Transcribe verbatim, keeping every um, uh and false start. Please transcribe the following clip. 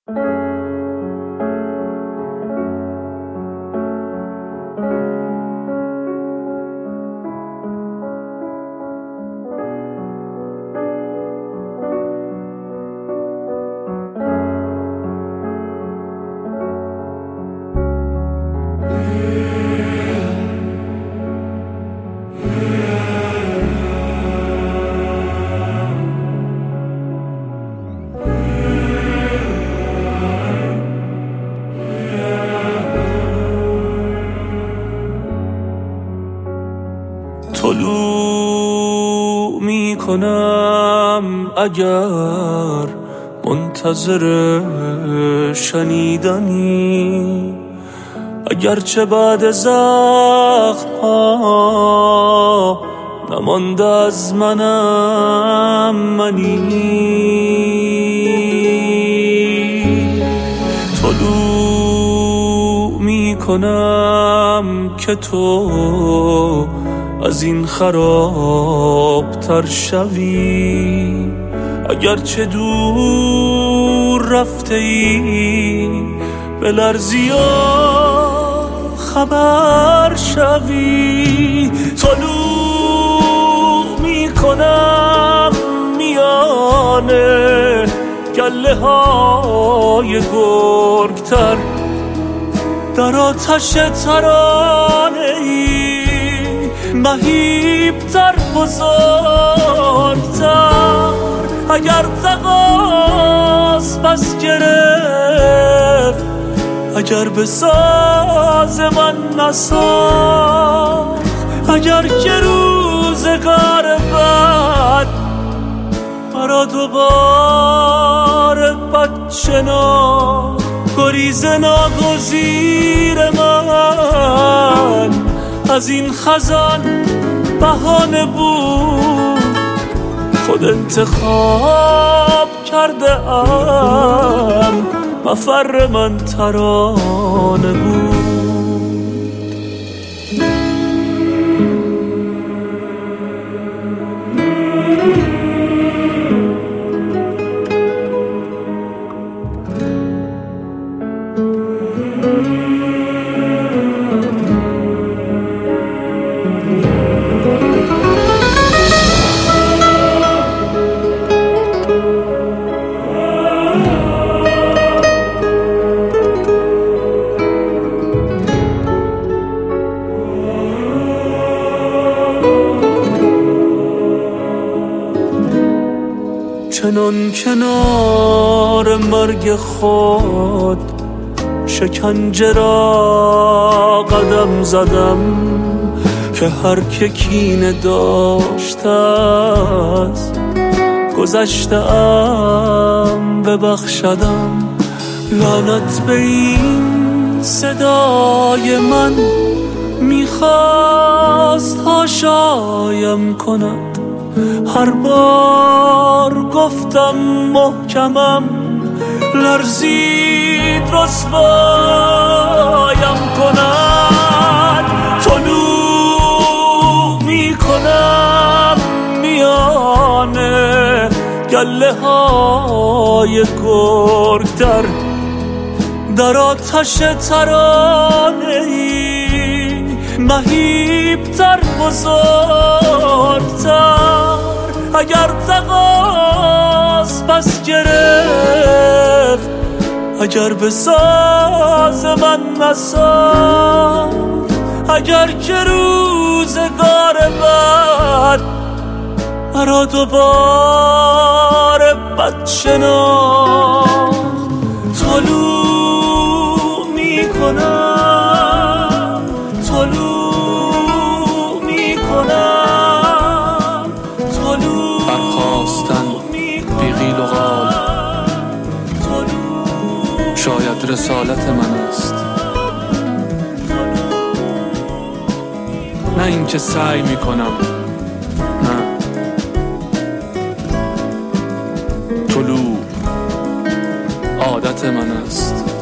طلوع می کنم اگر منتظر شنیدنی، اگرچه بعد زخم ها نمانده از منم منی. طلوع می کنم که تو از این خراب تر شوی، اگرچه دور رفته ای به لرزی و خبر شوی. طلوع می کنم میانه گله های گرگتر، در آتش ترانه ای مهیبتر بزرگتر. اگر تقاس پس گرفت، اگر به ساز من نساخت، اگر که روزگار بد مرا دوباره بد شناخت، گریز ناگزیر من از این خزان بهانه بود. خود انتخاب کرده ام، مفر من ترانه بود. چنان کنار مرگ خود شکنجه را قدم زدم، که هر که کینه داشته از گذشته ام ببخشدم. لعنت به این صدای من میخواست هاشایم کند، هر بار گفتم محکمم لرزید رسوایم کند. طلوع می کنم میانه گله های گرگتر، در آتش ترانه ای مهیبتر بزرگتر. اگر تقاس پس گرفت، اگر به ساز من نساخت، اگر که روزگار بد مرا دوباره بد شناخت. طلوع می کنم، طلوع می کنم، طلوع برخاستن بی قیل و قال شاید رسالت من است، نه اینکه سعی می کنم. نه، طلوع عادت من است.